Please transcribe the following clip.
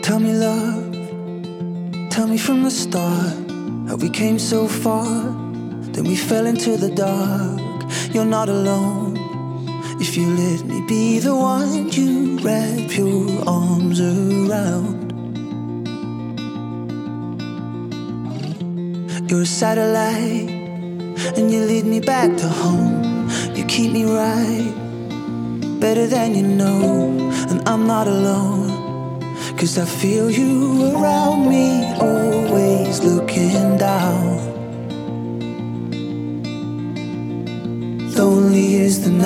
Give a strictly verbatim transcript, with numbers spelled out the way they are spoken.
Tell me, love, tell me from the start how we came so far, then we fell into the dark. You're not alone if you let me be the one you wrap your arms around. You're a satellite and you lead me back to home. You keep me right, better than you know. And I'm not alone, 'cause I feel you around me, always looking down. Lonely is the night.